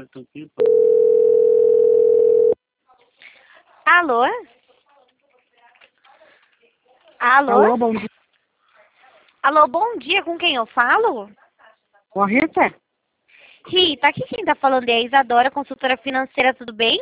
Alô? Alô? Alô, bom dia. Alô, bom dia, com quem eu falo? Com a Rita? Rita, aqui quem tá falando é a Isadora, consultora financeira, tudo bem?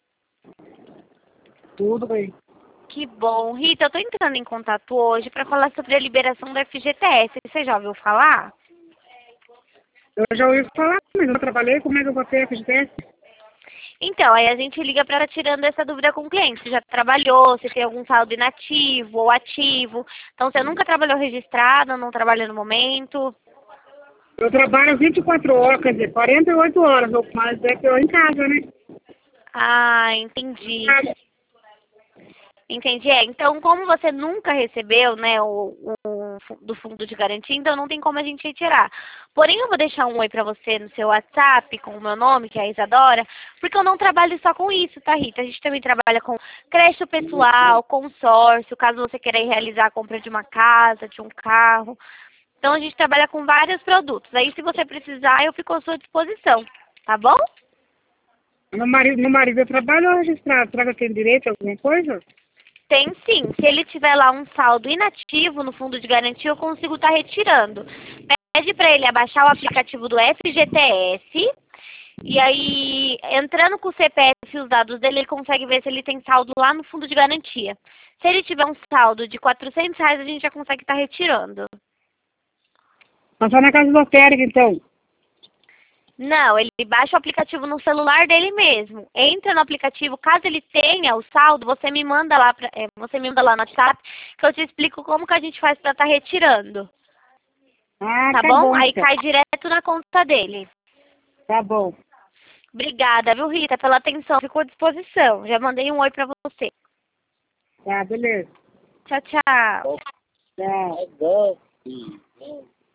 Tudo bem. Que bom. Rita, eu tô entrando em contato hoje para falar sobre a liberação do FGTS. Você já ouviu falar? Eu já ouvi falar, mas eu não trabalhei, como é que eu vou ter FGTS? Então, aí a gente liga para tirando essa dúvida com o cliente. Você já trabalhou, você tem algum saldo inativo ou ativo. Então, você nunca trabalhou registrado, não trabalha no momento. Eu trabalho 24 horas, quer dizer, 48 horas, mas é que eu em casa, né? Ah, entendi. Casa. Entendi. Então, como você nunca recebeu, né, do fundo de garantia, então não tem como a gente retirar. Porém, eu vou deixar um oi pra você no seu WhatsApp com o meu nome, que é a Isadora, porque eu não trabalho só com isso, tá, Rita? A gente também trabalha com crédito pessoal, consórcio, caso você queira realizar a compra de uma casa, de um carro. Então, a gente trabalha com vários produtos. Aí, se você precisar, eu fico à sua disposição, tá bom? Meu marido eu trabalho registrado, será que eu tenho direito a alguma coisa? Tem sim. Se ele tiver lá um saldo inativo no fundo de garantia, eu consigo estar retirando. Pede para ele abaixar o aplicativo do FGTS. E aí, entrando com o CPF e os dados dele, ele consegue ver se ele tem saldo lá no fundo de garantia. Se ele tiver um saldo de R$ 400, a gente já consegue estar retirando. Passar na casa lotérica, então. Não, ele baixa o aplicativo no celular dele mesmo. Entra no aplicativo, caso ele tenha o saldo, você me manda lá, você me manda lá no WhatsApp, que eu te explico como que a gente faz para estar retirando. Ah, Tá tá bom? bom, Aí então. cai direto na conta dele. Tá bom. Obrigada, viu, Rita, pela atenção. Ficou à disposição. Já mandei um oi pra você. Tá, beleza. Tchau, tchau. Tchau.